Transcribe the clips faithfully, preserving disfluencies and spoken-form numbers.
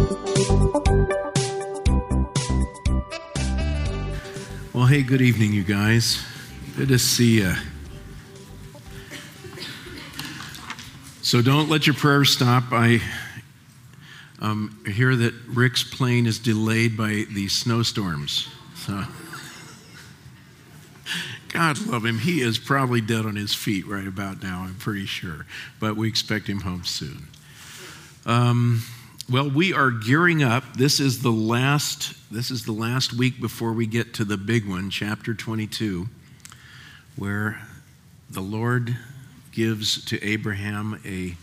Well, hey, good evening, you guys. Good to see you. So don't let your prayers stop. I um, hear that Rick's plane is delayed by these snowstorms. So, God love him. He is probably dead on his feet right about now, I'm pretty sure. But we expect him home soon. Um, well, we are gearing up. This is the last. This is the last week before we get to the big one, chapter twenty-two, where the Lord gives to Abraham a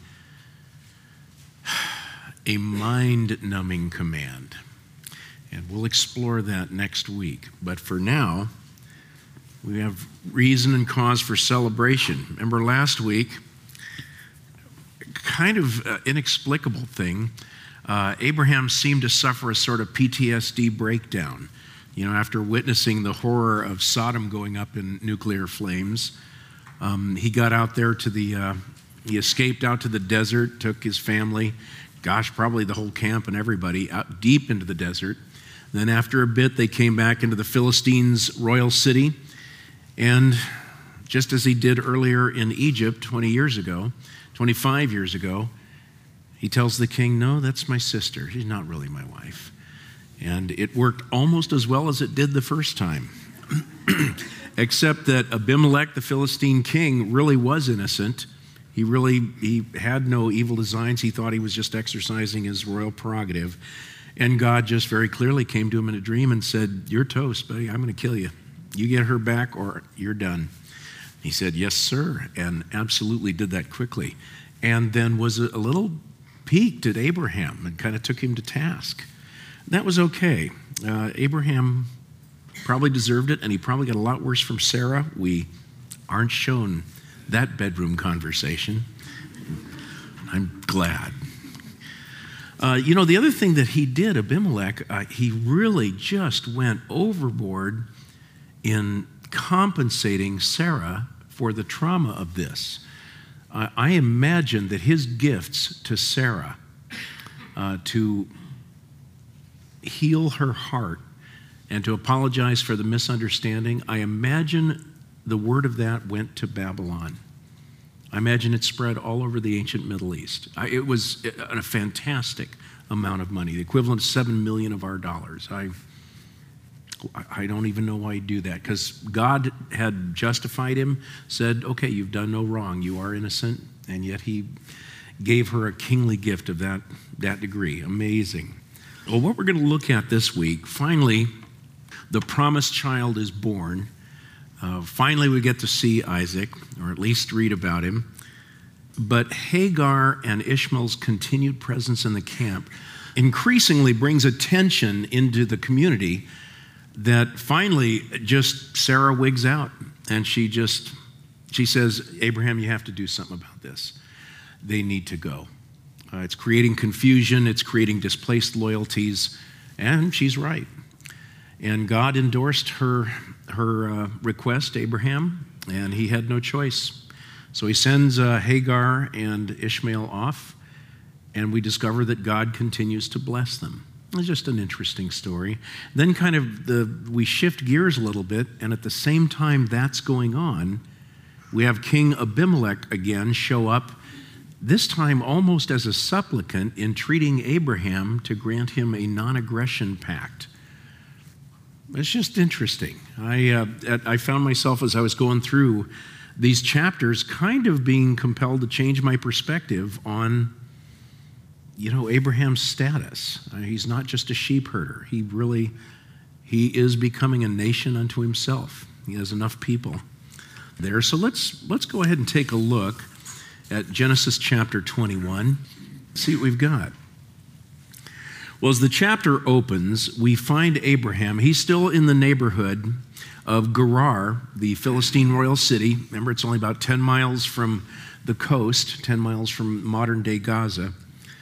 a mind-numbing command, and we'll explore that next week. But for now, we have reason and cause for celebration. Remember last week, kind of uh, inexplicable thing. Uh, Abraham seemed to suffer a sort of P T S D breakdown, you know, after witnessing the horror of Sodom going up in nuclear flames. Um, he got out there to the, uh, he escaped out to the desert, took his family, gosh, probably the whole camp and everybody, out deep into the desert. Then after a bit, they came back into the Philistines' royal city. And just as he did earlier in Egypt twenty years ago, twenty-five years ago, he tells the king, no, that's my sister. She's not really my wife. And it worked almost as well as it did the first time. Except that Abimelech, the Philistine king, really was innocent. He really, he had no evil designs. He thought he was just exercising his royal prerogative. And God just very clearly came to him in a dream and said, you're toast, buddy. I'm going to kill you. You get her back or you're done. He said, yes, sir, and absolutely did that quickly. And then was a little piqued at Abraham and kind of took him to task. That was okay. Uh, Abraham probably deserved it, and he probably got a lot worse from Sarah. We aren't shown that bedroom conversation. I'm glad. Uh, you know, the other thing that he did, Abimelech, uh, he really just went overboard in compensating Sarah for the trauma of this. Uh, I imagine that his gifts to Sarah uh, to heal her heart and to apologize for the misunderstanding, I imagine the word of that went to Babylon. I imagine it spread all over the ancient Middle East. I, it was a, a fantastic amount of money, the equivalent of seven million of our dollars. I I don't even know why he'd do that, because God had justified him, said, okay, you've done no wrong, you are innocent, and yet he gave her a kingly gift of that, that degree. Amazing. Well, what we're going to look at this week, finally, the promised child is born. Uh, finally, we get to see Isaac, or at least read about him. But Hagar and Ishmael's continued presence in the camp increasingly brings attention into the community that finally just Sarah wigs out, and she just, she says, Abraham, you have to do something about this. They need to go. Uh, it's creating confusion, it's creating displaced loyalties, and she's right. And God endorsed her, her uh, request, Abraham, and he had no choice. So he sends uh, Hagar and Ishmael off, and we discover that God continues to bless them. It's just an interesting story. Then kind of the we shift gears a little bit, and at the same time that's going on, we have King Abimelech again show up, this time almost as a supplicant, entreating Abraham to grant him a non-aggression pact. It's just interesting. I, uh, I found myself as I was going through these chapters kind of being compelled to change my perspective on, you know, Abraham's status. Uh, he's not just a sheep herder. He really, he is becoming a nation unto himself. He has enough people there. So let's let's go ahead and take a look at Genesis chapter twenty-one. See what we've got. Well, as the chapter opens, we find Abraham. He's still in the neighborhood of Gerar, the Philistine royal city. Remember, it's only about ten miles from the coast, ten miles from modern-day Gaza.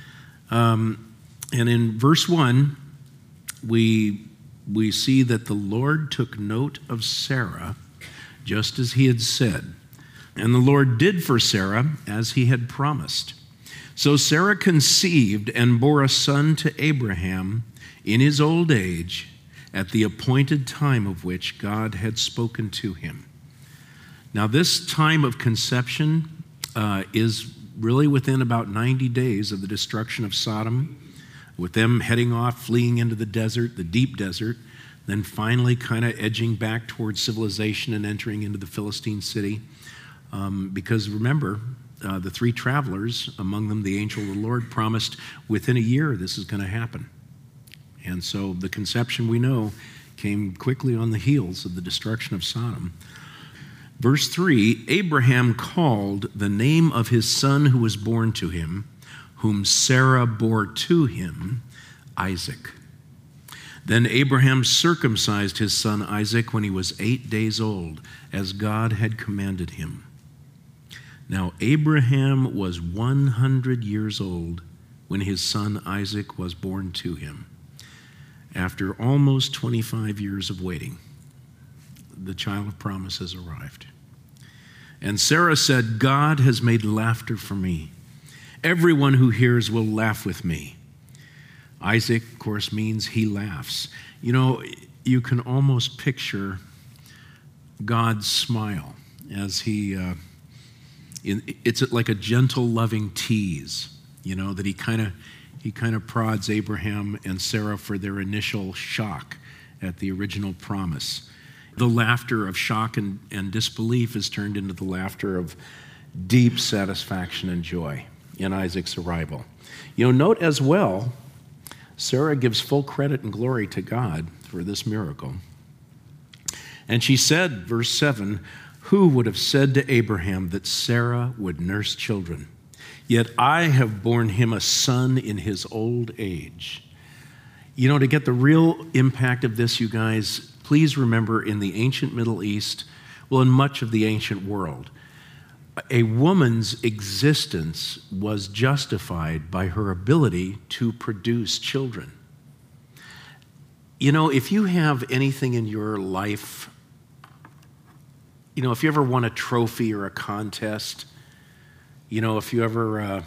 Um, and in verse one, we, we see that the Lord took note of Sarah, just as he had said. And the Lord did for Sarah as he had promised. So Sarah conceived and bore a son to Abraham in his old age, at the appointed time of which God had spoken to him. Now, this time of conception uh, is really within about ninety days of the destruction of Sodom, with them heading off, fleeing into the desert, the deep desert, then finally kind of edging back towards civilization and entering into the Philistine city. Um, because remember, uh, the three travelers, among them the angel of the Lord, promised within a year this is going to happen. And so the conception, we know, came quickly on the heels of the destruction of Sodom. Verse three, Abraham called the name of his son who was born to him, whom Sarah bore to him, Isaac. Then Abraham circumcised his son Isaac when he was eight days old, as God had commanded him. Now Abraham was one hundred years old when his son Isaac was born to him. After almost twenty-five years of waiting, the child of promise has arrived. And Sarah said, God has made laughter for me. Everyone who hears will laugh with me. Isaac, of course, means he laughs. You know, you can almost picture God's smile as he, uh, in, it's like a gentle, loving tease, you know, that he kind of he kind of prods Abraham and Sarah for their initial shock at the original promise. The laughter of shock and, and disbelief is turned into the laughter of deep satisfaction and joy in Isaac's arrival. You know, note as well, Sarah gives full credit and glory to God for this miracle. And she said, verse seven, who would have said to Abraham that Sarah would nurse children? Yet I have borne him a son in his old age. You know, to get the real impact of this, you guys, please remember in the ancient Middle East, well, in much of the ancient world, a woman's existence was justified by her ability to produce children. You know, if you have anything in your life, you know, if you ever won a trophy or a contest, you know, if you ever, uh,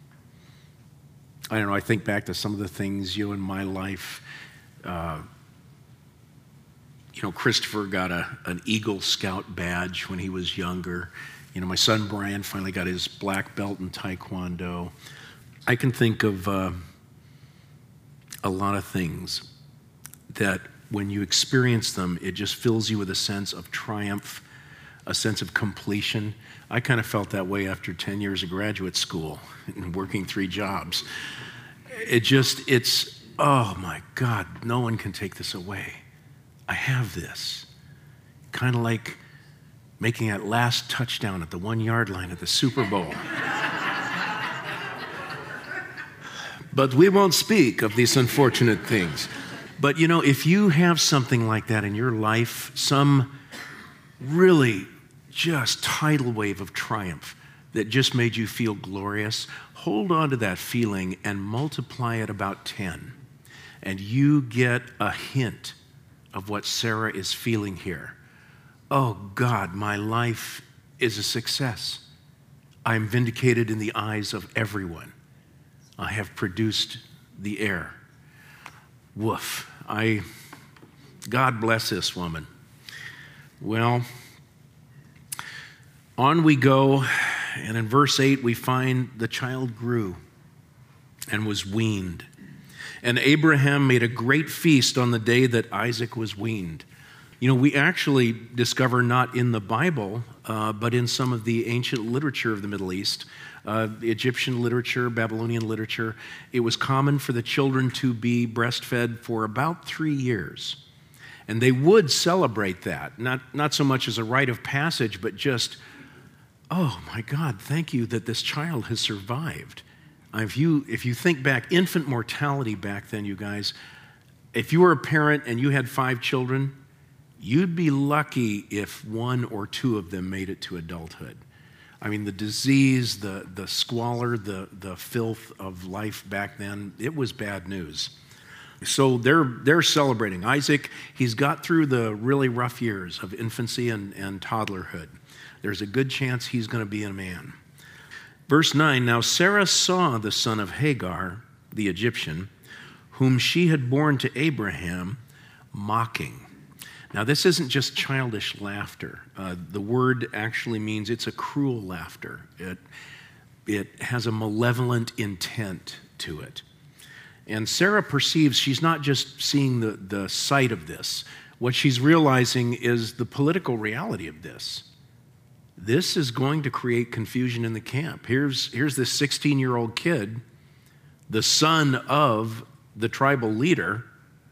I don't know, I think back to some of the things, you know, in my life, uh, you know, Christopher got a, an Eagle Scout badge when he was younger. You know, my son Brian finally got his black belt in Taekwondo. I can think of uh, a lot of things that when you experience them, it just fills you with a sense of triumph, a sense of completion. I kind of felt that way after ten years of graduate school and working three jobs. It just, it's, oh my God, no one can take this away. I have this. Kind of like making that last touchdown at the one-yard line at the Super Bowl. But we won't speak of these unfortunate things. But you know, if you have something like that in your life, some really just tidal wave of triumph that just made you feel glorious, hold on to that feeling and multiply it about ten. And you get a hint of what Sarah is feeling here. Oh God, my life is a success. I'm vindicated in the eyes of everyone. I have produced the heir. Woof. I, God bless this woman. Well, on we go, and in verse eight we find the child grew and was weaned. And Abraham made a great feast on the day that Isaac was weaned. You know, we actually discover not in the Bible, uh, but in some of the ancient literature of the Middle East, uh, Egyptian literature, Babylonian literature, it was common for the children to be breastfed for about three years. And they would celebrate that, not, not so much as a rite of passage, but just, oh my God, thank you that this child has survived. If you, if you think back, infant mortality back then, you guys, if you were a parent and you had five children, you'd be lucky if one or two of them made it to adulthood. I mean, the disease, the, the squalor, the, the filth of life back then, it was bad news. So they're, they're celebrating. Isaac, he's got through the really rough years of infancy and, and toddlerhood. There's a good chance he's going to be a man. Verse nine, now Sarah saw the son of Hagar, the Egyptian, whom she had borne to Abraham, mocking. Now, this isn't just childish laughter. Uh, the word actually means it's a cruel laughter. It, it has a malevolent intent to it. And Sarah perceives she's not just seeing the, the sight of this. What she's realizing is the political reality of this. This is going to create confusion in the camp. Here's, here's this sixteen-year-old kid, the son of the tribal leader.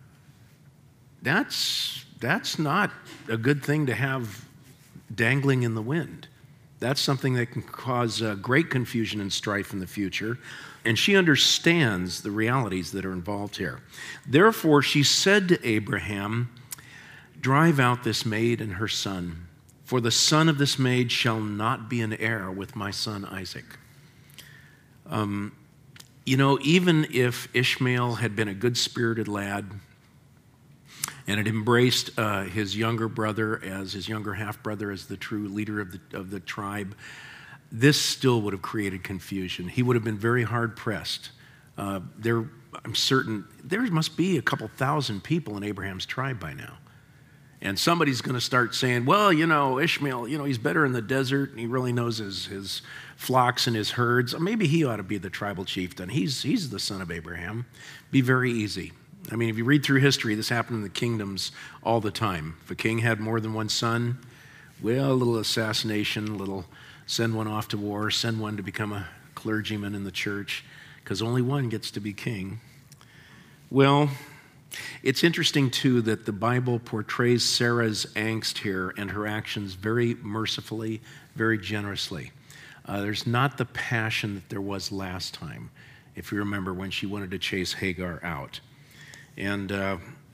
That's, that's not a good thing to have dangling in the wind. That's something that can cause uh, great confusion and strife in the future. And she understands the realities that are involved here. Therefore, she said to Abraham, drive out this maid and her son, for the son of this maid shall not be an heir with my son Isaac. Um, you know, even if Ishmael had been a good-spirited lad and had embraced uh, his younger brother as his younger half-brother as the true leader of the, of the tribe, this still would have created confusion. He would have been very hard-pressed. Uh, there, I'm certain, there must be a couple thousand people in Abraham's tribe by now. And somebody's going to start saying, well, you know, Ishmael, you know, he's better in the desert, and he really knows his, his flocks and his herds. Maybe he ought to be the tribal chieftain. He's, he's the son of Abraham. Be very easy. I mean, if you read through history, this happened in the kingdoms all the time. If a king had more than one son, well, a little assassination, a little send one off to war, send one to become a clergyman in the church, because only one gets to be king. Well, it's interesting, too, that the Bible portrays Sarah's angst here and her actions very mercifully, very generously. Uh, there's not the passion that there was last time, if you remember, when she wanted to chase Hagar out. And uh,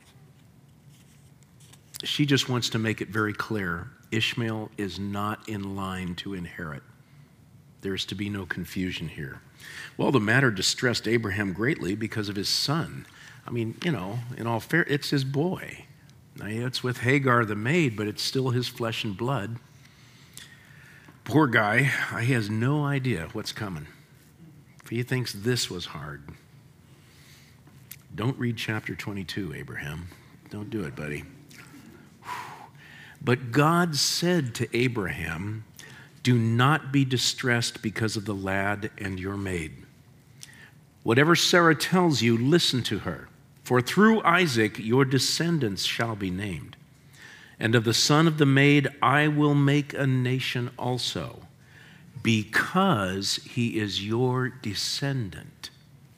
she just wants to make it very clear, Ishmael is not in line to inherit. There's to be no confusion here. Well, the matter distressed Abraham greatly because of his son. I mean, you know, in all fair, it's his boy. Now, yeah, it's with Hagar the maid, but it's still his flesh and blood. Poor guy, he has no idea what's coming. If he thinks this was hard, don't read chapter twenty-two, Abraham. Don't do it, buddy. But God said to Abraham, do not be distressed because of the lad and your maid. Whatever Sarah tells you, listen to her. For through Isaac your descendants shall be named. And of the son of the maid I will make a nation also, because he is your descendant.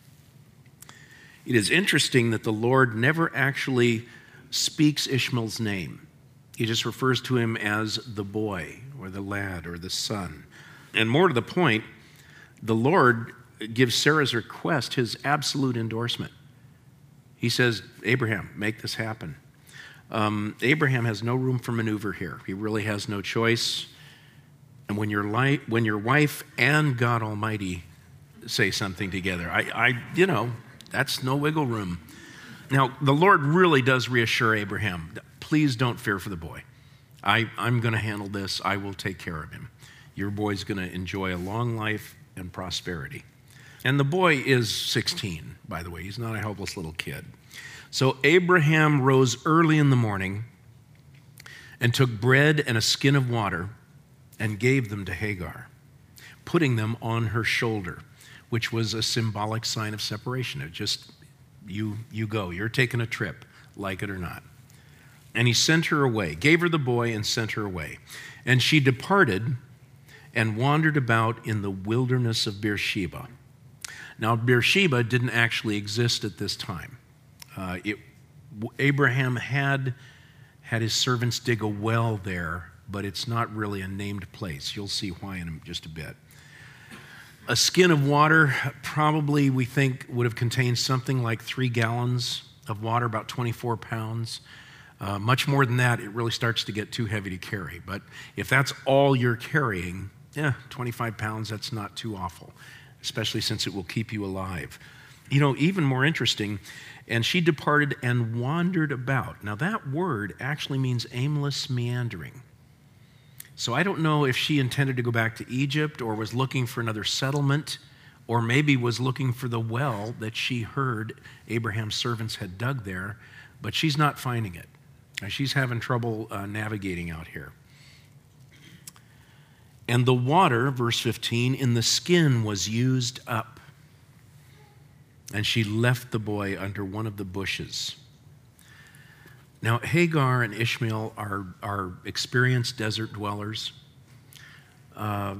It is interesting that the Lord never actually speaks Ishmael's name. He just refers to him as the boy or the lad or the son. And more to the point, the Lord gives Sarah's request his absolute endorsement. He says, Abraham, make this happen. Um, Abraham has no room for maneuver here. He really has no choice. And when your, li- when your wife and God Almighty say something together, I, I, you know, that's no wiggle room. Now, the Lord really does reassure Abraham, please don't fear for the boy. I, I'm going to handle this. I will take care of him. Your boy's going to enjoy a long life and prosperity. And the boy is sixteen, by the way. He's not a helpless little kid. So Abraham rose early in the morning and took bread and a skin of water and gave them to Hagar, putting them on her shoulder, which was a symbolic sign of separation. It just, you, you go. You're taking a trip, like it or not. And he sent her away, gave her the boy and sent her away. And she departed and wandered about in the wilderness of Beersheba. Now, Beersheba didn't actually exist at this time. Uh, it, Abraham had had his servants dig a well there, but it's not really a named place. You'll see why in just a bit. A skin of water probably, we think, would have contained something like three gallons of water, about twenty-four pounds. Uh, much more than that, it really starts to get too heavy to carry. But if that's all you're carrying, yeah, twenty-five pounds, that's not too awful, especially since it will keep you alive. You know, even more interesting, and she departed and wandered about. Now, that word actually means aimless meandering. So I don't know if she intended to go back to Egypt or was looking for another settlement, or maybe was looking for the well that she heard Abraham's servants had dug there, but she's not finding it. She's having trouble uh, navigating out here. And the water, verse fifteen, in the skin was used up. And she left the boy under one of the bushes. Now, Hagar and Ishmael are, are experienced desert dwellers. Uh,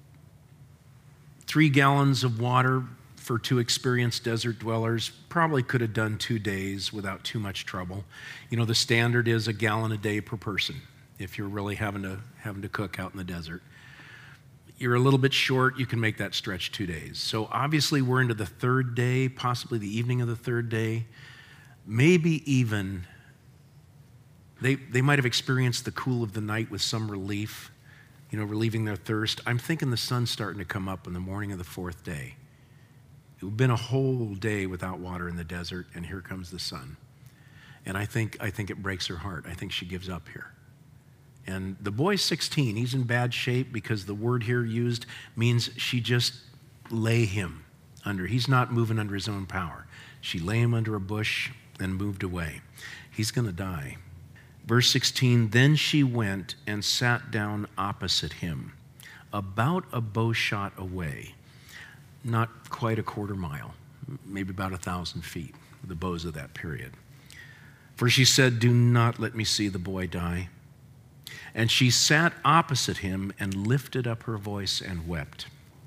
three gallons of water for two experienced desert dwellers probably could have done two days without too much trouble. You know, the standard is a gallon a day per person if you're really having to, having to cook out in the desert. You're a little bit short, you can make that stretch two days. So obviously we're into the third day, possibly the evening of the third day, maybe even They, they might have experienced the cool of the night with some relief, you know, relieving their thirst. I'm thinking the sun's starting to come up in the morning of the fourth day. It would have been a whole day without water in the desert, and here comes the sun. And I think, I think it breaks her heart. I think she gives up here. And the boy's sixteen. He's in bad shape because the word here used means she just lay him under. He's not moving under his own power. She lay him under a bush and moved away. He's going to die. Verse sixteen, then she went and sat down opposite him, about a bow shot away, not quite a quarter mile, maybe about a thousand feet, the bows of that period. For she said, do not let me see the boy die. And she sat opposite him and lifted up her voice and wept.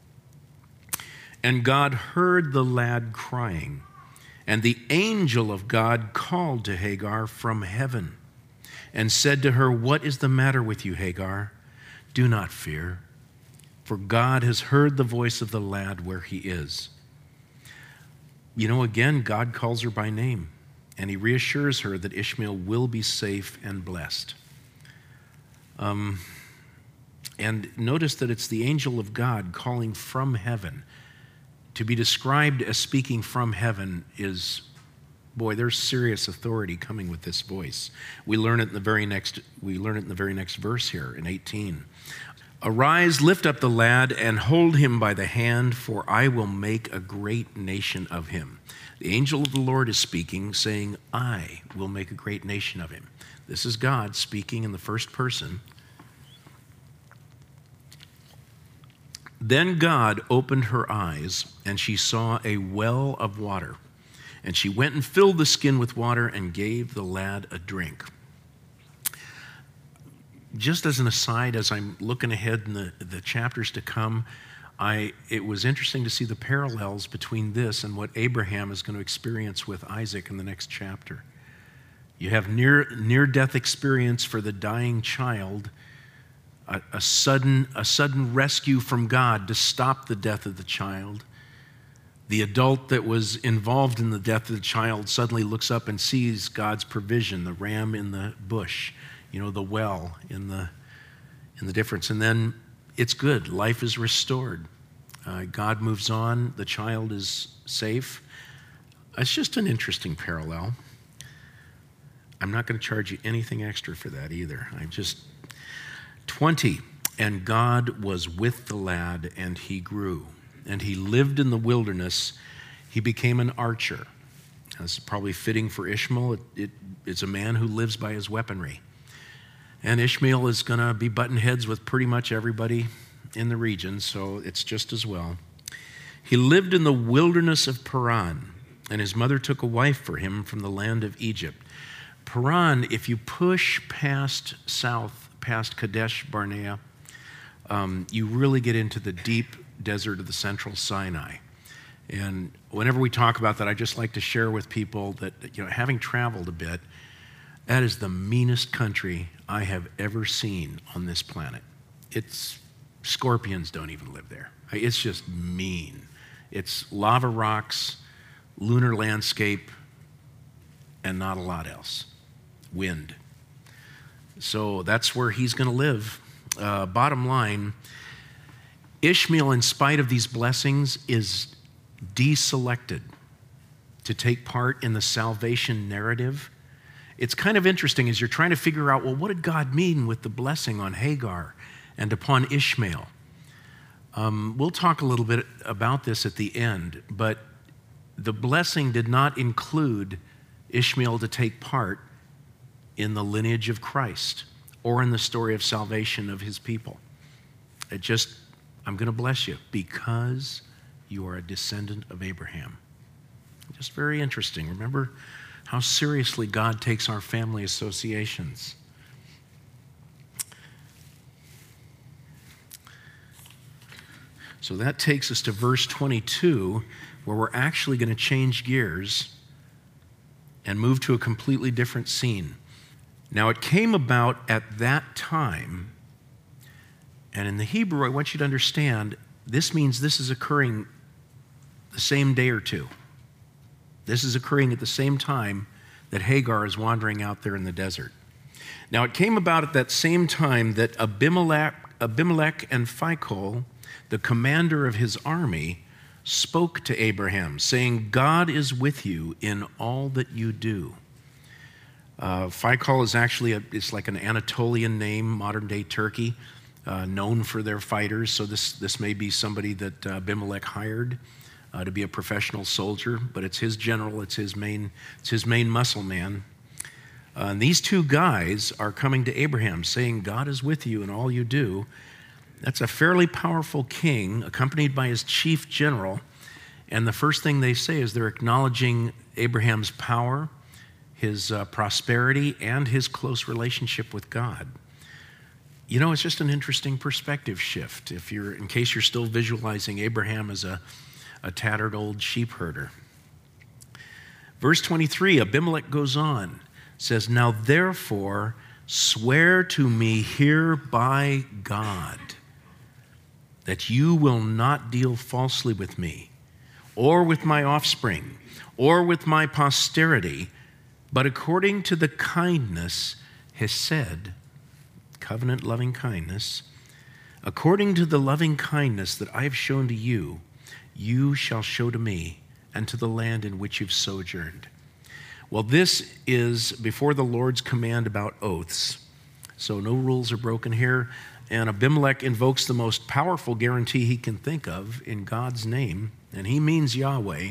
And God heard the lad crying, and the angel of God called to Hagar from heaven and said to her, what is the matter with you, Hagar? Do not fear, for God has heard the voice of the lad where he is. You know, again, God calls her by name, and he reassures her that Ishmael will be safe and blessed. Um, and notice that it's the angel of God calling from heaven. To be described as speaking from heaven is, boy, there's serious authority coming with this voice. We learn it in the very next, we learn it in the very next verse here in eighteen. Arise, lift up the lad, and hold him by the hand, for I will make a great nation of him. The angel of the Lord is speaking, saying, I will make a great nation of him. This is God speaking in the first person. Then God opened her eyes, and she saw a well of water. And she went and filled the skin with water and gave the lad a drink. Just as an aside, as I'm looking ahead in the, the chapters to come, I, it was interesting to see the parallels between this and what Abraham is going to experience with Isaac in the next chapter. You have near, near-death experience for the dying child, a, a, sudden, a sudden rescue from God to stop the death of the child. The adult that was involved in the death of the child suddenly looks up and sees God's provision, the ram in the bush, you know, the well in the, in the difference. And then it's good. Life is restored. Uh, God moves on. The child is safe. It's just an interesting parallel. I'm not going to charge you anything extra for that either. I just, twenty, and God was with the lad, and he grew. And he lived in the wilderness. He became an archer. That's probably fitting for Ishmael. It, it, it's a man who lives by his weaponry. And Ishmael is going to be butting heads with pretty much everybody in the region, so it's just as well. He lived in the wilderness of Paran, and his mother took a wife for him from the land of Egypt. Paran, if you push past south, past Kadesh Barnea, um, you really get into the deep desert of the central Sinai. And whenever we talk about that, I just like to share with people that, you know, having traveled a bit, that is the meanest country I have ever seen on this planet. It's, scorpions don't even live there. It's just mean. It's lava rocks, lunar landscape, and not a lot else. Wind. So that's where he's going to live. Uh, bottom line, Ishmael, in spite of these blessings, is deselected to take part in the salvation narrative. It's kind of interesting as you're trying to figure out, well, what did God mean with the blessing on Hagar and upon Ishmael. Um, we'll talk a little bit about this at the end, but the blessing did not include Ishmael to take part in the lineage of Christ or in the story of salvation of his people. It just, I'm going to bless you because you are a descendant of Abraham. Just very interesting. Remember how seriously God takes our family associations. So that takes us to verse twenty-two, where we're actually going to change gears and move to a completely different scene. Now, it came about at that time, and in the Hebrew, I want you to understand, this means this is occurring the same day or two. This is occurring at the same time that Hagar is wandering out there in the desert. Now, it came about at that same time that Abimelech, Abimelech and Phicol, the commander of his army, spoke to Abraham, saying, God is with you in all that you do. Uh, Phicol is actually, a, it's like an Anatolian name, modern-day Turkey, uh, known for their fighters. So this, this may be somebody that uh, Abimelech hired uh, to be a professional soldier, but it's his general, it's his main, it's his main muscle man. Uh, and these two guys are coming to Abraham, saying, God is with you in all you do. That's a fairly powerful king, accompanied by his chief general. And the first thing they say is they're acknowledging Abraham's power, his uh, prosperity, and his close relationship with God. You know, it's just an interesting perspective shift, if you're, in case you're still visualizing Abraham as a, a tattered old sheep herder. Verse twenty-three, Abimelech goes on, says, now therefore swear to me here by God that you will not deal falsely with me, or with my offspring, or with my posterity, but according to the kindness, hesed, covenant loving kindness, according to the loving kindness that I have shown to you, you shall show to me and to the land in which you've sojourned. Well, this is before the Lord's command about oaths, so no rules are broken here. And Abimelech invokes the most powerful guarantee he can think of in God's name, and he means Yahweh.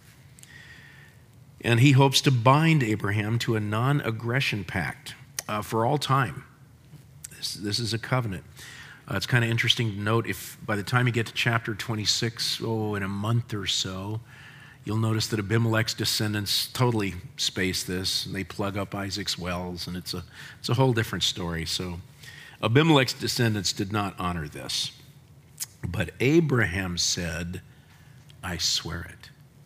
And he hopes to bind Abraham to a non-aggression pact uh, for all time. This, this is a covenant. Uh, it's kind of interesting to note, if by the time you get to chapter twenty-six, oh, in a month or so, you'll notice that Abimelech's descendants totally space this, and they plug up Isaac's wells, and it's a, it's a whole different story. So Abimelech's descendants did not honor this. But Abraham said, I swear it.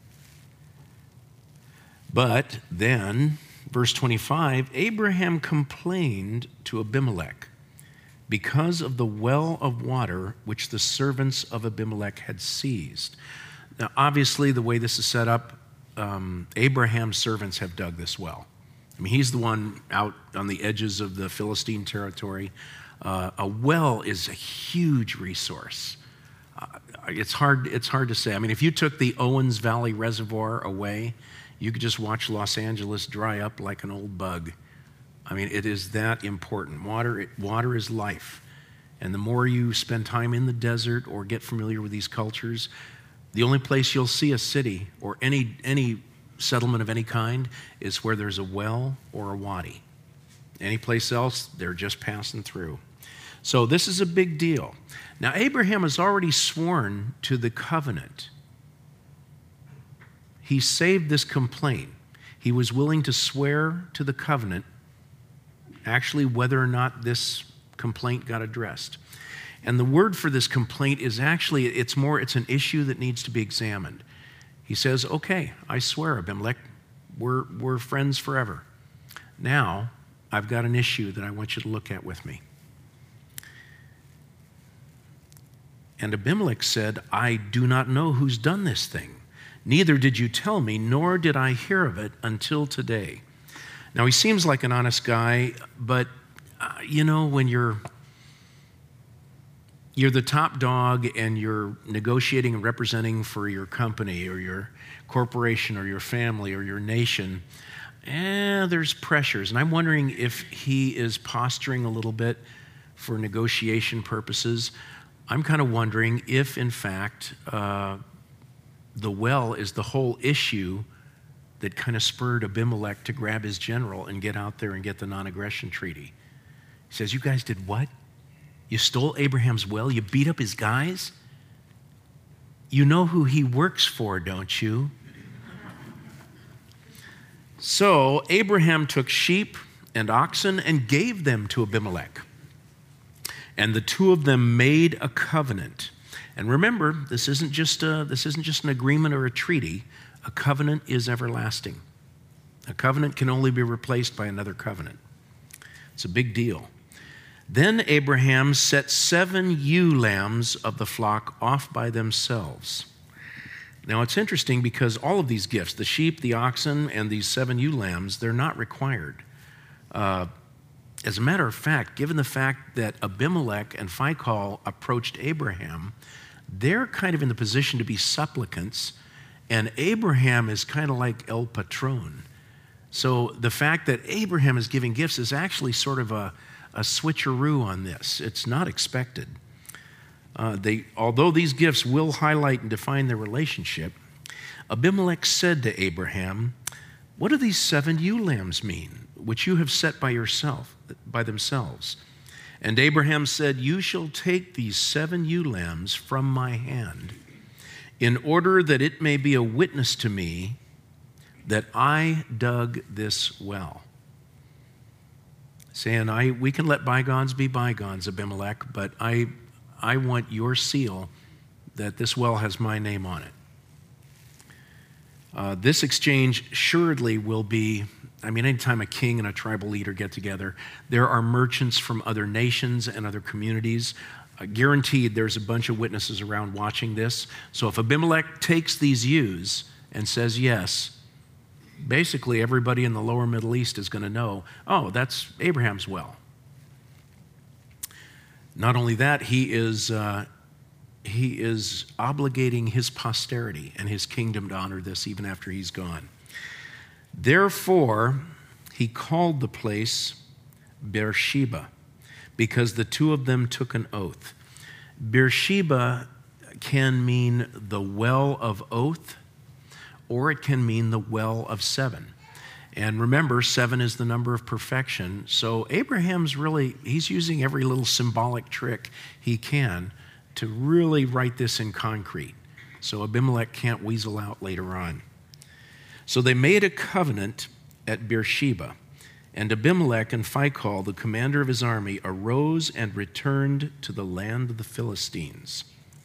But then, verse twenty-five, Abraham complained to Abimelech because of the well of water which the servants of Abimelech had seized. Now, obviously, the way this is set up, um, Abraham's servants have dug this well. I mean, he's the one out on the edges of the Philistine territory. Uh, a well is a huge resource. Uh, it's hard, it's hard to say. I mean, if you took the Owens Valley Reservoir away, you could just watch Los Angeles dry up like an old bug. I mean, it is that important. Water, it, water is life. And the more you spend time in the desert or get familiar with these cultures, the only place you'll see a city or any, any settlement of any kind is where there's a well or a wadi. Any place else, they're just passing through. So this is a big deal. Now, Abraham has already sworn to the covenant. He saved this complaint. He was willing to swear to the covenant, actually, whether or not this complaint got addressed. And the word for this complaint is actually, it's more, it's an issue that needs to be examined. He says, okay, I swear, Abimelech, we're, we're friends forever. Now, I've got an issue that I want you to look at with me. And Abimelech said, I do not know who's done this thing. Neither did you tell me, nor did I hear of it until today. Now, he seems like an honest guy, but, uh, you know, when you're you're the top dog and you're negotiating and representing for your company or your corporation or your family or your nation, eh, there's pressures. And I'm wondering if he is posturing a little bit for negotiation purposes. I'm kind of wondering if, in fact, uh, the well is the whole issue that kind of spurred Abimelech to grab his general and get out there and get the non-aggression treaty. He says, you guys did what? You stole Abraham's well? You beat up his guys? You know who he works for, don't you? So Abraham took sheep and oxen and gave them to Abimelech. And the two of them made a covenant. And remember, this isn't just a, this isn't just an agreement or a treaty. A covenant is everlasting. A covenant can only be replaced by another covenant. It's a big deal. Then Abraham set seven ewe lambs of the flock off by themselves. Now it's interesting because all of these gifts, the sheep, the oxen, and these seven ewe lambs, they're not required. Uh, as a matter of fact, given the fact that Abimelech and Phicol approached Abraham, they're kind of in the position to be supplicants, and Abraham is kind of like El Patron. So the fact that Abraham is giving gifts is actually sort of a, a switcheroo on this. It's not expected. Uh, they, although these gifts will highlight and define their relationship, Abimelech said to Abraham, what do these seven ewe lambs mean, which you have set by yourself, by themselves? And Abraham said, you shall take these seven ewe lambs from my hand, in order that it may be a witness to me that I dug this well. Saying, I, we can let bygones be bygones, Abimelech, but I, I want your seal that this well has my name on it. Uh, this exchange assuredly will be, I mean, anytime a king and a tribal leader get together, there are merchants from other nations and other communities. Uh, guaranteed there's a bunch of witnesses around watching this. So if Abimelech takes these ewes and says yes, basically everybody in the lower Middle East is going to know, oh, that's Abraham's well. Not only that, he is, uh, he is obligating his posterity and his kingdom to honor this even after he's gone. Therefore, he called the place Beersheba, because the two of them took an oath. Beersheba can mean the well of oath, or it can mean the well of seven. And remember, seven is the number of perfection. So Abraham's really, he's using every little symbolic trick he can to really write this in concrete. So Abimelech can't weasel out later on. So they made a covenant at Beersheba, and Abimelech and Phicol, the commander of his army, arose and returned to the land of the Philistines.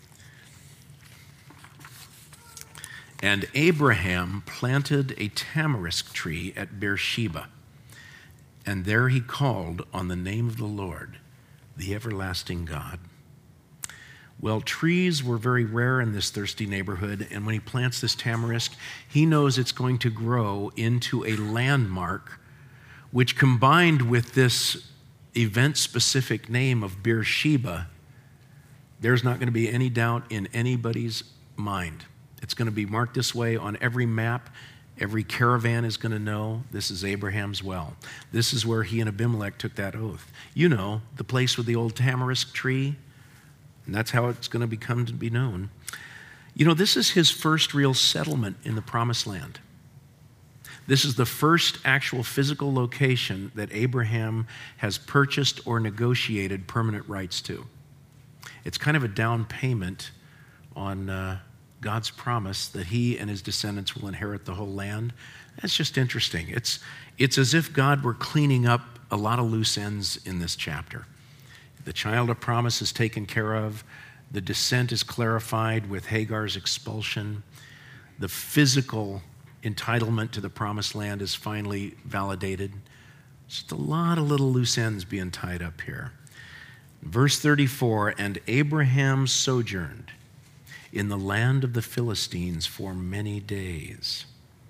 And Abraham planted a tamarisk tree at Beersheba, and there he called on the name of the Lord, the everlasting God. Well, trees were very rare in this thirsty neighborhood, and when he plants this tamarisk, he knows it's going to grow into a landmark, which combined with this event-specific name of Beersheba, there's not going to be any doubt in anybody's mind. It's going to be marked this way on every map. Every caravan is going to know this is Abraham's well. This is where he and Abimelech took that oath. You know, the place with the old tamarisk tree, and that's how it's going to become to be known. You know, this is his first real settlement in the Promised Land. This is the first actual physical location that Abraham has purchased or negotiated permanent rights to. It's kind of a down payment on uh, God's promise that he and his descendants will inherit the whole land. That's just interesting. It's, it's as if God were cleaning up a lot of loose ends in this chapter. The child of promise is taken care of. The descent is clarified with Hagar's expulsion. The physical entitlement to the promised land is finally validated. Just a lot of little loose ends being tied up here. Verse thirty-four, and Abraham sojourned in the land of the Philistines for many days.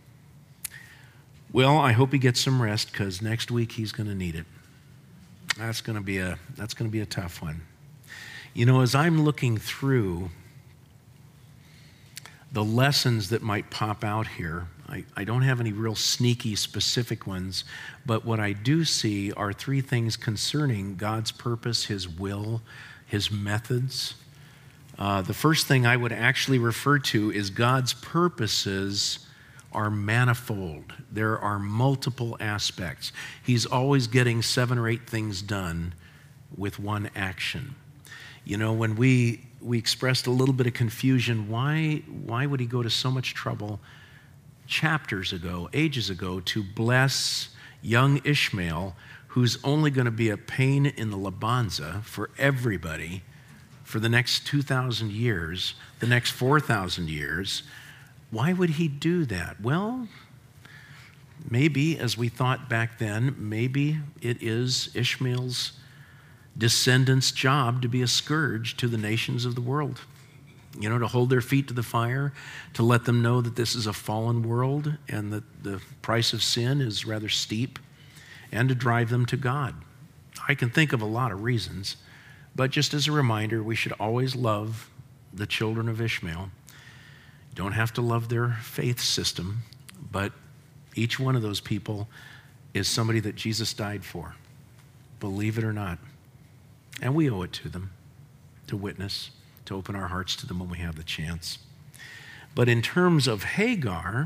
Well, I hope he gets some rest, because next week he's going to need it. That's going to be a that's going to be a tough one. You know, as I'm looking through the lessons that might pop out here, I, I don't have any real sneaky specific ones, but what I do see are three things concerning God's purpose, his will, his methods. Uh, the first thing I would actually refer to is God's purposes are manifold. There are multiple aspects. He's always getting seven or eight things done with one action. You know, when we we expressed a little bit of confusion, why why would he go to so much trouble chapters ago, ages ago, to bless young Ishmael, who's only going to be a pain in the labanza for everybody for the next two thousand years, the next four thousand years? Why would he do that? Well, maybe, as we thought back then, maybe it is Ishmael's descendants' job to be a scourge to the nations of the world. You know, to hold their feet to the fire, to let them know that this is a fallen world and that the price of sin is rather steep, and to drive them to God. I can think of a lot of reasons, but just as a reminder, we should always love the children of Ishmael. You don't have to love their faith system, but each one of those people is somebody that Jesus died for, believe it or not. And we owe it to them to witness, to open our hearts to them when we have the chance. But in terms of Hagar,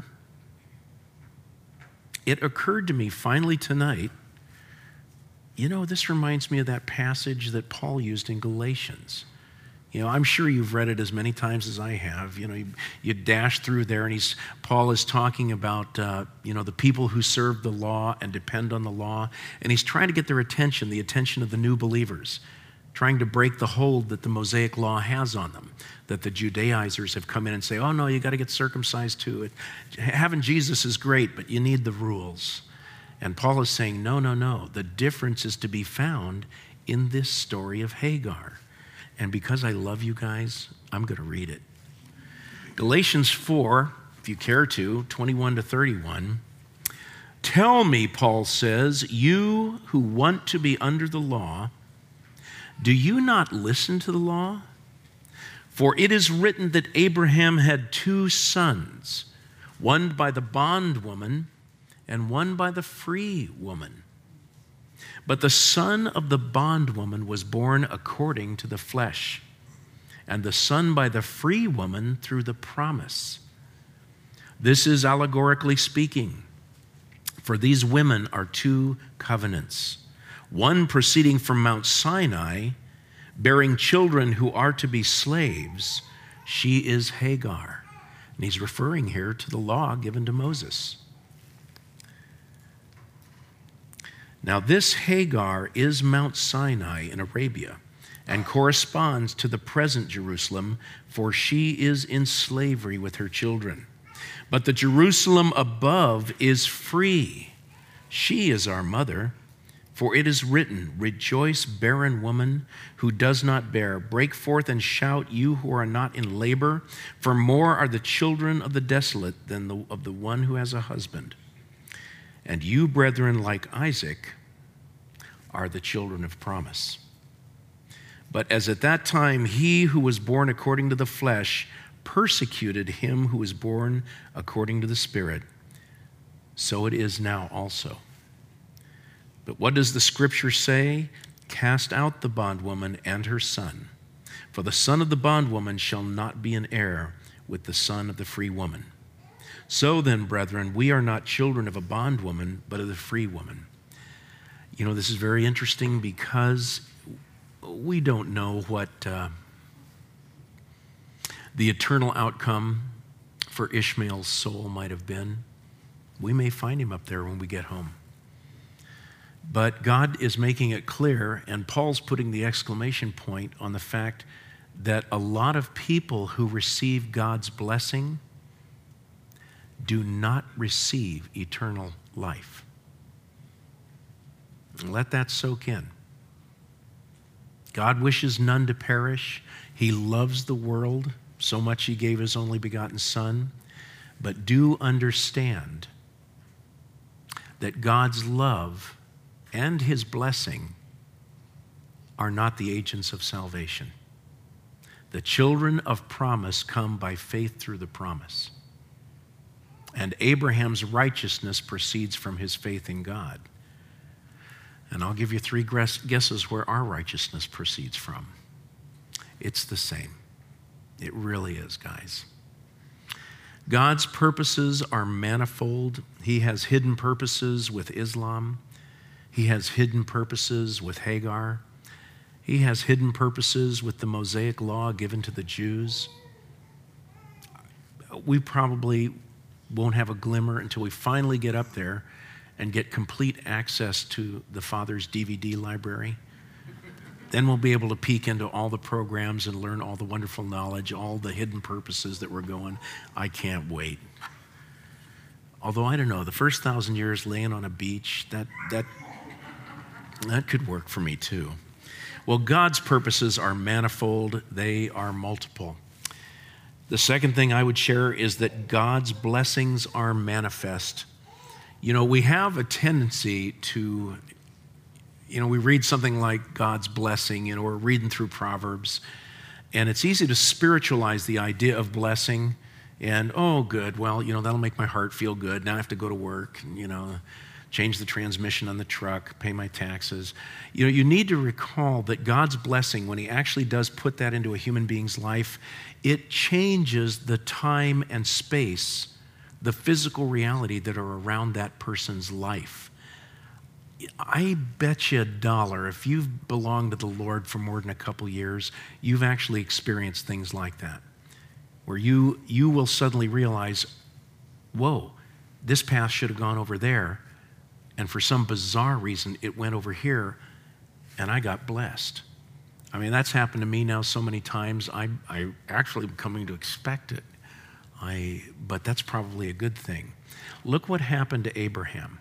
it occurred to me finally tonight, you know, this reminds me of that passage that Paul used in Galatians. You know, I'm sure you've read it as many times as I have. You know, you, you dash through there, and he's Paul is talking about, uh, you know, the people who serve the law and depend on the law, and he's trying to get their attention, the attention of the new believers, trying to break the hold that the Mosaic law has on them, that the Judaizers have come in and say, oh, no, you got to get circumcised too. It, having Jesus is great, but you need the rules. And Paul is saying, no, no, no. The difference is to be found in this story of Hagar. And because I love you guys, I'm going to read it. Galatians four, if you care to, twenty-one to thirty-one. Tell me, Paul says, you who want to be under the law, do you not listen to the law? For it is written that Abraham had two sons, one by the bondwoman and one by the free woman. But the son of the bondwoman was born according to the flesh, and the son by the free woman through the promise. This is allegorically speaking, for these women are two covenants, one proceeding from Mount Sinai, bearing children who are to be slaves. She is Hagar. And he's referring here to the law given to Moses. Now, this Hagar is Mount Sinai in Arabia and corresponds to the present Jerusalem, for she is in slavery with her children. But the Jerusalem above is free. She is our mother, for it is written, rejoice, barren woman who does not bear. Break forth and shout, you who are not in labor, for more are the children of the desolate than the, of the one who has a husband. And you, brethren, like Isaac, are the children of promise. But as at that time he who was born according to the flesh persecuted him who was born according to the Spirit, so it is now also. But what does the Scripture say? Cast out the bondwoman and her son, for the son of the bondwoman shall not be an heir with the son of the free woman. So then, brethren, we are not children of a bondwoman, but of the free woman. You know, this is very interesting because we don't know what uh, the eternal outcome for Ishmael's soul might have been. We may find him up there when we get home. But God is making it clear, and Paul's putting the exclamation point on the fact that a lot of people who receive God's blessing do not receive eternal life. Let that soak in. God wishes none to perish. He loves the world so much he gave his only begotten Son. But do understand that God's love and his blessing are not the agents of salvation. The children of promise come by faith through the promise. And Abraham's righteousness proceeds from his faith in God. And I'll give you three guesses where our righteousness proceeds from. It's the same. It really is, guys. God's purposes are manifold. He has hidden purposes with Islam. He has hidden purposes with Hagar. He has hidden purposes with the Mosaic law given to the Jews. We probably won't have a glimmer until we finally get up there and get complete access to the Father's D V D library. Then we'll be able to peek into all the programs and learn all the wonderful knowledge, all the hidden purposes that we're going. I can't wait. Although, I don't know, the first thousand years laying on a beach, that, that, that could work for me too. Well, God's purposes are manifold. They are multiple. The second thing I would share is that God's blessings are manifest. You know, we have a tendency to, you know, we read something like God's blessing, you know, we're reading through Proverbs, and it's easy to spiritualize the idea of blessing and, oh, good, well, you know, that'll make my heart feel good. Now I have to go to work and, you know, change the transmission on the truck, pay my taxes. You know, you need to recall that God's blessing, when he actually does put that into a human being's life, it changes the time and space, the physical reality that are around that person's life. I bet you a dollar, if you've belonged to the Lord for more than a couple years, you've actually experienced things like that, where you, you will suddenly realize, whoa, this path should have gone over there, and for some bizarre reason, it went over here, and I got blessed. I mean, that's happened to me now so many times, I, I actually am coming to expect it. I, but that's probably a good thing. Look what happened to Abraham.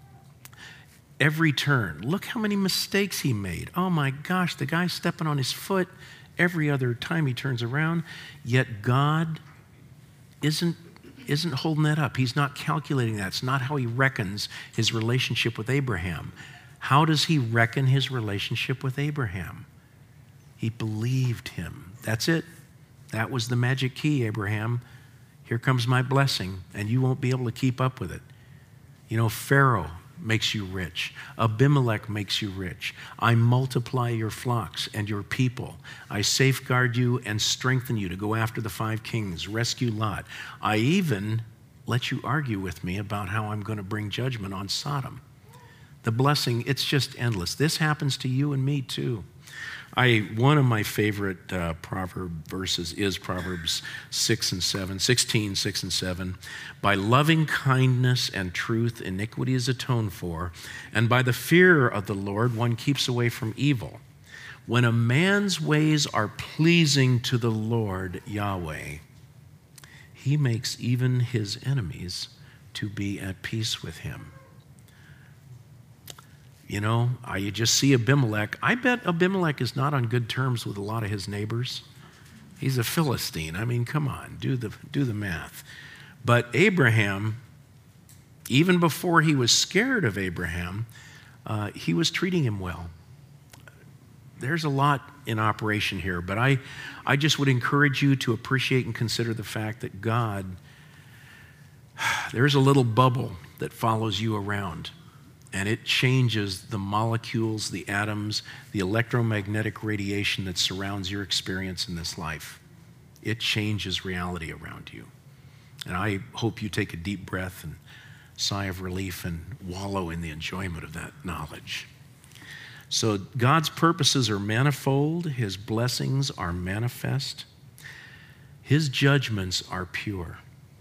Every turn, look how many mistakes he made. Oh my gosh, the guy's stepping on his foot every other time he turns around, yet God isn't, isn't holding that up. He's not calculating that. It's not how he reckons his relationship with Abraham. How does he reckon his relationship with Abraham? He believed him. That's it. That was the magic key, Abraham. Here comes my blessing, and you won't be able to keep up with it. You know, Pharaoh makes you rich. Abimelech makes you rich. I multiply your flocks and your people. I safeguard you and strengthen you to go after the five kings, rescue Lot. I even let you argue with me about how I'm going to bring judgment on Sodom. The blessing, it's just endless. This happens to you and me too. I, one of my favorite uh, proverb verses is Proverbs six and seven, sixteen, six and seven. By loving kindness and truth, iniquity is atoned for, and by the fear of the Lord, one keeps away from evil. When a man's ways are pleasing to the Lord, Yahweh, he makes even his enemies to be at peace with him. You know, I, you just see Abimelech. I bet Abimelech is not on good terms with a lot of his neighbors. He's a Philistine. I mean, come on, do the, do the math. But Abraham, even before he was scared of Abraham, uh, he was treating him well. There's a lot in operation here, but I, I just would encourage you to appreciate and consider the fact that God, there's a little bubble that follows you around. And it changes the molecules, the atoms, the electromagnetic radiation that surrounds your experience in this life. It changes reality around you. And I hope you take a deep breath and sigh of relief and wallow in the enjoyment of that knowledge. So God's purposes are manifold. His blessings are manifest. His judgments are pure.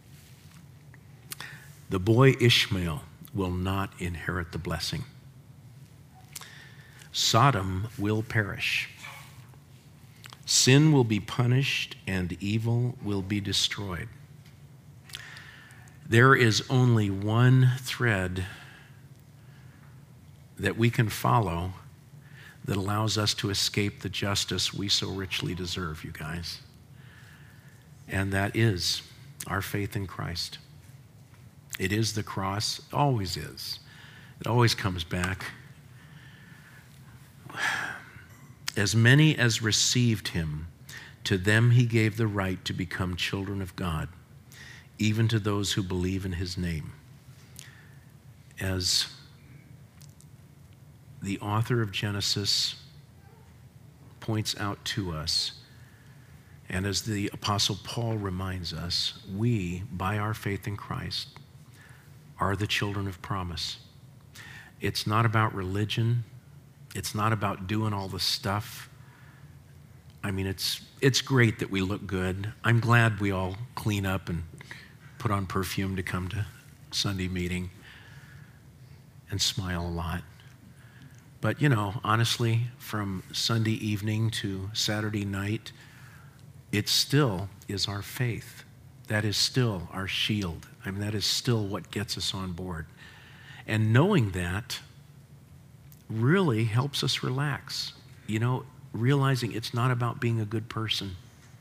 The boy Ishmael will not inherit the blessing. Sodom will perish. Sin will be punished and evil will be destroyed. There is only one thread that we can follow that allows us to escape the justice we so richly deserve, you guys. And that is our faith in Christ. It is the cross, it always is. It always comes back. As many as received him, to them he gave the right to become children of God, even to those who believe in his name. As the author of Genesis points out to us, and as the Apostle Paul reminds us, we, by our faith in Christ, are the children of promise. It's not about religion. It's not about doing all the stuff. I mean, it's it's great that we look good. I'm glad we all clean up and put on perfume to come to Sunday meeting and smile a lot. But, you know, honestly, from Sunday evening to Saturday night, it still is our faith. That is still our shield. I mean, that is still what gets us on board. And knowing that really helps us relax. You know, realizing it's not about being a good person.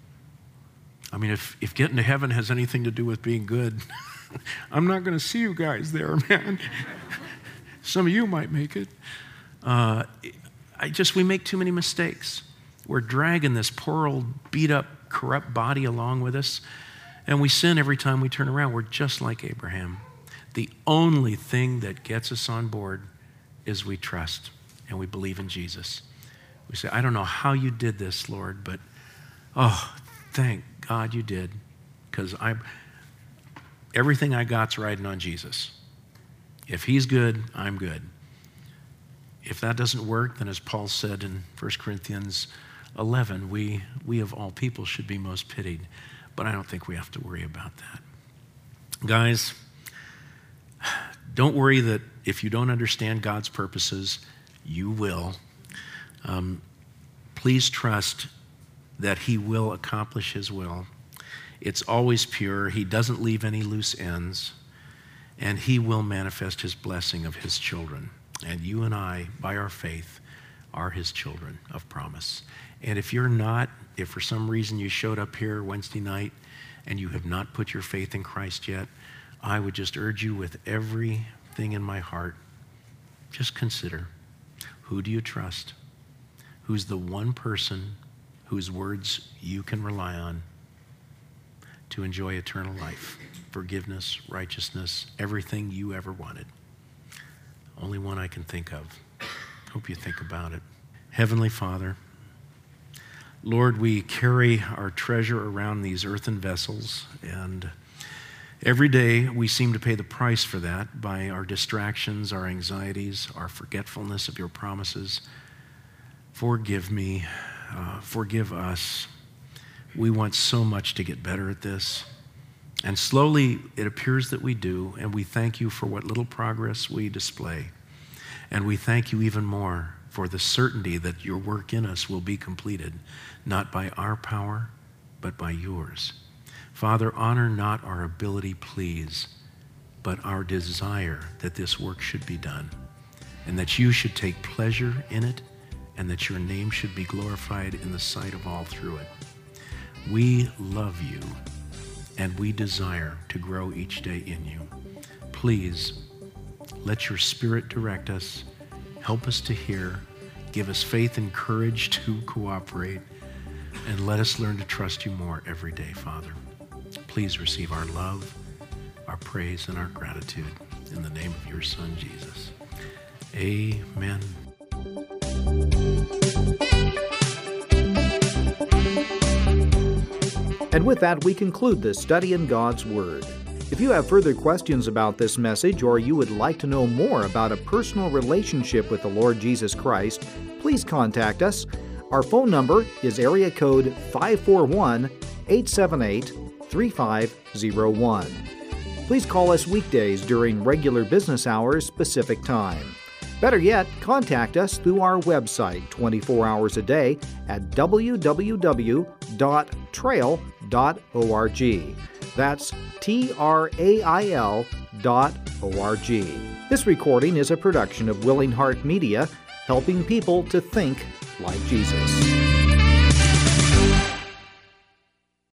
I mean, if, if getting to heaven has anything to do with being good, I'm not going to see you guys there, man. Some of you might make it. Uh, I just, we make too many mistakes. We're dragging this poor old beat up, corrupt body along with us, and we sin every time we turn around. We're just like Abraham. The only thing that gets us on board is we trust and we believe in Jesus. We say, I don't know how you did this, Lord, but oh, thank God you did, because I everything I got's riding on Jesus. If he's good, I'm good. If that doesn't work, then as Paul said in First Corinthians eleven, we, we of all people should be most pitied. But I don't think we have to worry about that. Guys, don't worry that if you don't understand God's purposes, you will. Um, please trust that he will accomplish his will. It's always pure. He doesn't leave any loose ends. And he will manifest his blessing of his children. And you and I, by our faith, are his children of promise. And if you're not, if for some reason you showed up here Wednesday night and you have not put your faith in Christ yet, I would just urge you with everything in my heart, just consider, who do you trust? Who's the one person whose words you can rely on to enjoy eternal life, forgiveness, righteousness, everything you ever wanted? Only one I can think of. Hope you think about it. Heavenly Father, Lord, we carry our treasure around these earthen vessels, and every day we seem to pay the price for that by our distractions, our anxieties, our forgetfulness of your promises. Forgive me. Uh, forgive us. We want so much to get better at this. And slowly it appears that we do, and we thank you for what little progress we display. And we thank you even more for the certainty that your work in us will be completed, not by our power, but by yours. Father, honor not our ability, please, but our desire that this work should be done, and that you should take pleasure in it, and that your name should be glorified in the sight of all through it. We love you, and we desire to grow each day in you. Please, let your Spirit direct us, help us to hear, give us faith and courage to cooperate, and let us learn to trust you more every day, Father. Please receive our love, our praise, and our gratitude in the name of your Son, Jesus. Amen. And with that, we conclude this study in God's Word. If you have further questions about this message, or you would like to know more about a personal relationship with the Lord Jesus Christ, please contact us. Our phone number is area code five four one, eight seven eight, three five zero one. Please call us weekdays during regular business hours Pacific Time. Better yet, contact us through our website twenty-four hours a day at w w w dot trail dot org. That's T R A I L dot O R G. This recording is a production of Willing Heart Media, helping people to think like Jesus.